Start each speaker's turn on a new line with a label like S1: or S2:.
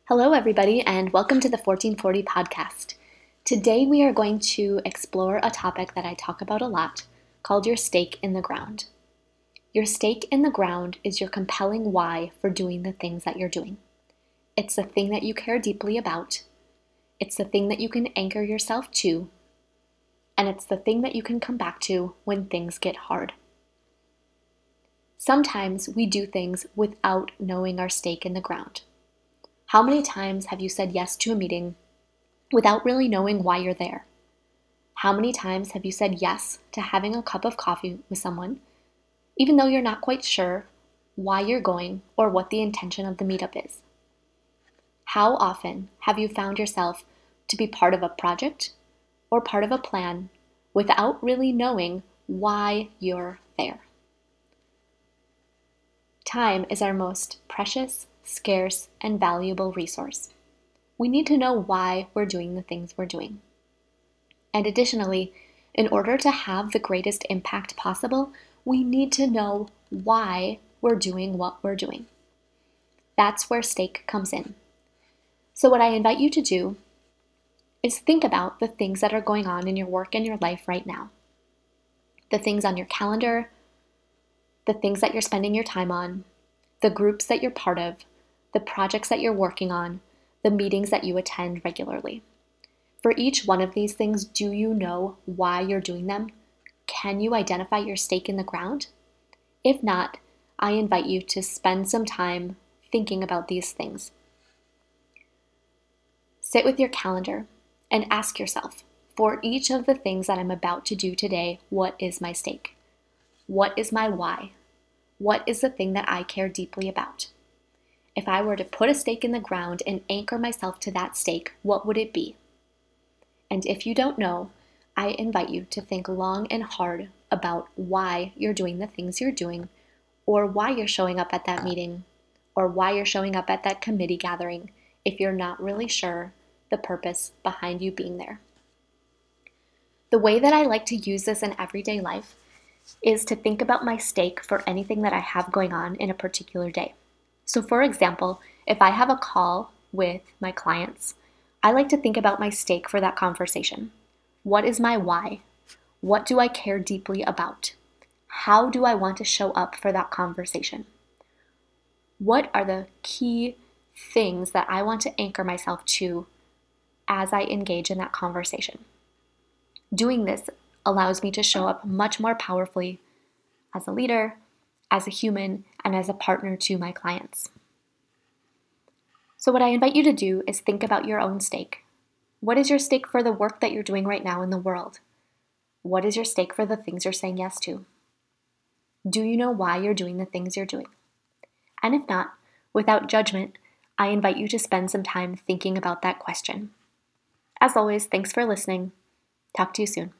S1: Hello, everybody, and welcome to the 1440 podcast. Today, we are going to explore a topic that I talk about a lot called your stake in the ground. Your stake in the ground is your compelling why for doing the things that you're doing. It's the thing that you care deeply about. It's the thing that you can anchor yourself to. And it's the thing that you can come back to when things get hard. Sometimes we do things without knowing our stake in the ground. How many times have you said yes to a meeting without really knowing why you're there? How many times have you said yes to having a cup of coffee with someone, even though you're not quite sure why you're going or what the intention of the meetup is? How often have you found yourself to be part of a project or part of a plan without really knowing why you're there? Time is our most precious, scarce, and valuable resource. We need to know why we're doing the things we're doing. And additionally, in order to have the greatest impact possible, we need to know why we're doing what we're doing. That's where stake comes in. So what I invite you to do is think about the things that are going on in your work and your life right now. The things on your calendar, the things that you're spending your time on, the groups that you're part of, the projects that you're working on, the meetings that you attend regularly. For each one of these things, do you know why you're doing them? Can you identify your stake in the ground? If not, I invite you to spend some time thinking about these things. Sit with your calendar and ask yourself, for each of the things that I'm about to do today, what is my stake? What is my why? What is the thing that I care deeply about? If I were to put a stake in the ground and anchor myself to that stake, what would it be? And if you don't know, I invite you to think long and hard about why you're doing the things you're doing, or why you're showing up at that meeting, or why you're showing up at that committee gathering if you're not really sure the purpose behind you being there. The way that I like to use this in everyday life is to think about my stake for anything that I have going on in a particular day. So for example, if I have a call with my clients, I like to think about my stake for that conversation. What is my why? What do I care deeply about? How do I want to show up for that conversation? What are the key things that I want to anchor myself to as I engage in that conversation? Doing this allows me to show up much more powerfully as a leader, as a human, and as a partner to my clients. So what I invite you to do is think about your own stake. What is your stake for the work that you're doing right now in the world? What is your stake for the things you're saying yes to? Do you know why you're doing the things you're doing? And if not, without judgment, I invite you to spend some time thinking about that question. As always, thanks for listening. Talk to you soon.